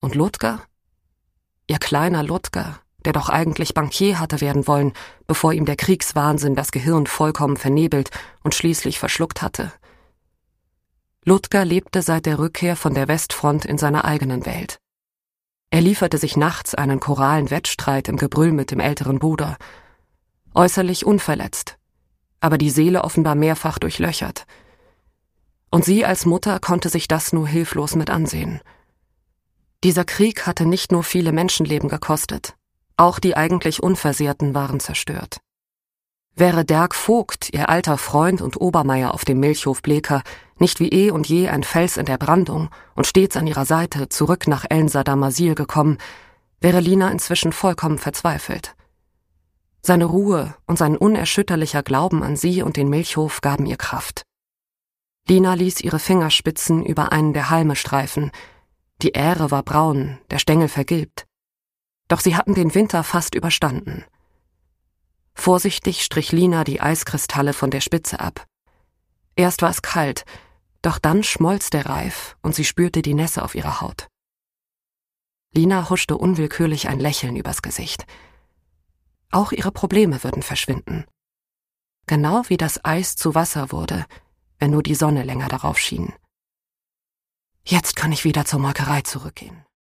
Und Ludger? Ihr kleiner Ludger, der doch eigentlich Bankier hatte werden wollen, bevor ihm der Kriegswahnsinn das Gehirn vollkommen vernebelt und schließlich verschluckt hatte. Ludger lebte seit der Rückkehr von der Westfront in seiner eigenen Welt. Er lieferte sich nachts einen choralen Wettstreit im Gebrüll mit dem älteren Bruder. Äußerlich unverletzt, aber die Seele offenbar mehrfach durchlöchert. Und sie als Mutter konnte sich das nur hilflos mit ansehen. Dieser Krieg hatte nicht nur viele Menschenleben gekostet, auch die eigentlich Unversehrten waren zerstört. Wäre Derk Vogt, ihr alter Freund und Obermeier auf dem Milchhof Bleecker, nicht wie eh und je ein Fels in der Brandung und stets an ihrer Seite zurück nach Elnser-Damasil gekommen, wäre Lina inzwischen vollkommen verzweifelt. Seine Ruhe und sein unerschütterlicher Glauben an sie und den Milchhof gaben ihr Kraft. Lina ließ ihre Fingerspitzen über einen der Halme streifen. Die Ähre war braun, der Stängel vergilbt. Doch sie hatten den Winter fast überstanden. Vorsichtig strich Lina die Eiskristalle von der Spitze ab. Erst war es kalt, doch dann schmolz der Reif und sie spürte die Nässe auf ihrer Haut. Lina huschte unwillkürlich ein Lächeln übers Gesicht. Auch ihre Probleme würden verschwinden. Genau wie das Eis zu Wasser wurde, wenn nur die Sonne länger darauf schien. Jetzt kann ich wieder zur Molkerei zurückgehen.